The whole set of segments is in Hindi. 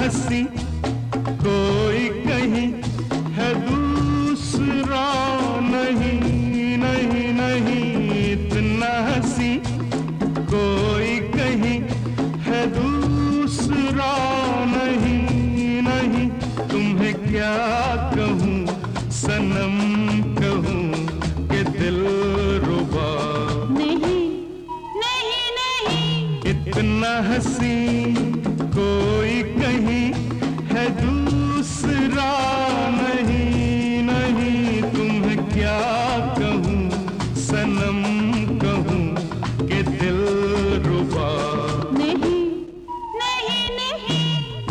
हंसी कोई कहीं है दूसरा नहीं, नहीं नहीं इतना हंसी कोई कहीं है दूसरा नहीं, नहीं तुम्हें क्या कहूँ सनम कहूँ कि दिल रुबा नहीं, नहीं नहीं इतना हंसी कोई कहीं है दूसरा नहीं, नहीं तुम्हें क्या कहूँ सनम कहूँ कि दिल रुबा नहीं, नहीं नहीं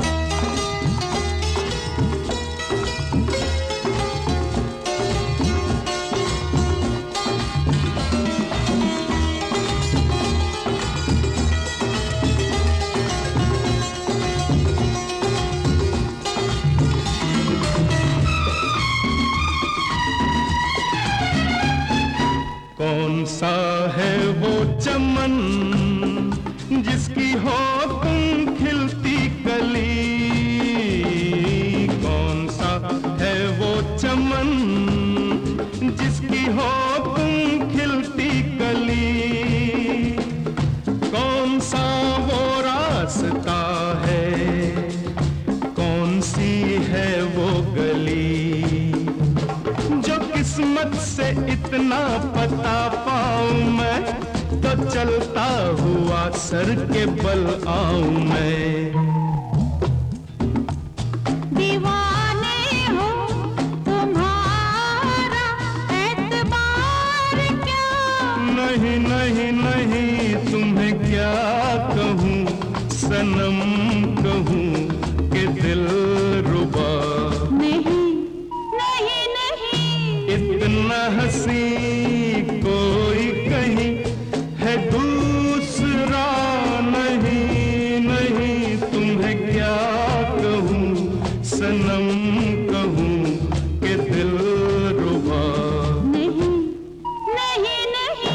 कौन सा है वो चमन जिसकी हो तुम खिलती कली, कौन सा है वो चमन जिसकी हो तुम खिलती कली, कौन सा वो रास्ता है कौन सी है वो गली, जो किस्मत से इतना पता पाऊं मैं तो चलता हुआ सर के बल आऊं मैं। दीवाने हो तुम्हारा एतबार क्या, नहीं नहीं नहीं तुम्हें क्या कहूँ सनम कहूँ कि दिल रुबा नहीं, नहीं नहीं इतना हंसी कोई कहीं है दूसरा नहीं, नहीं तुम्हें क्या कहूँ सनम कहूँ कि दिल रुबा नहीं, नहीं नहीं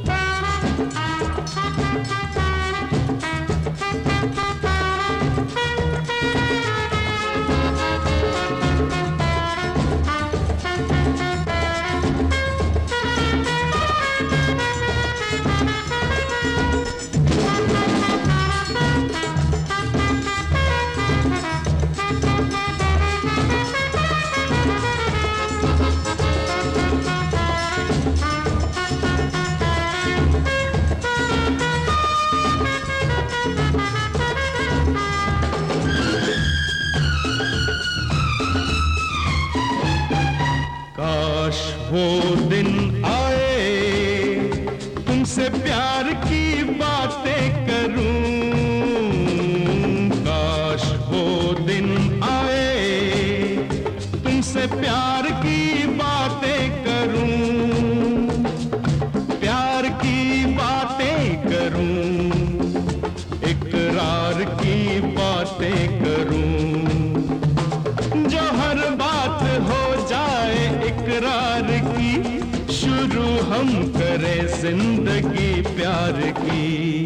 काश वो दिन आए तुमसे प्यार की बातें करूं, काश वो दिन आए तुमसे प्यार की बातें करूं, प्यार की बातें करूं, इकरार की बातें करूं, जो हर बात हो जाए इकरार की, शुरू हम करें जिंदगी प्यार की।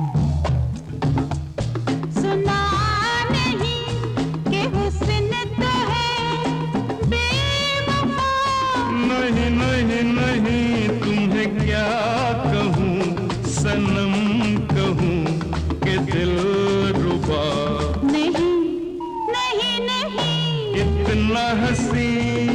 सुना नहीं कि हुस्न तो है बेवफा, नहीं नहीं नहीं तुम्हें क्या कहूँ सनम कहूँ कि दिल रुबा नहीं, नहीं नहीं इतना हंसी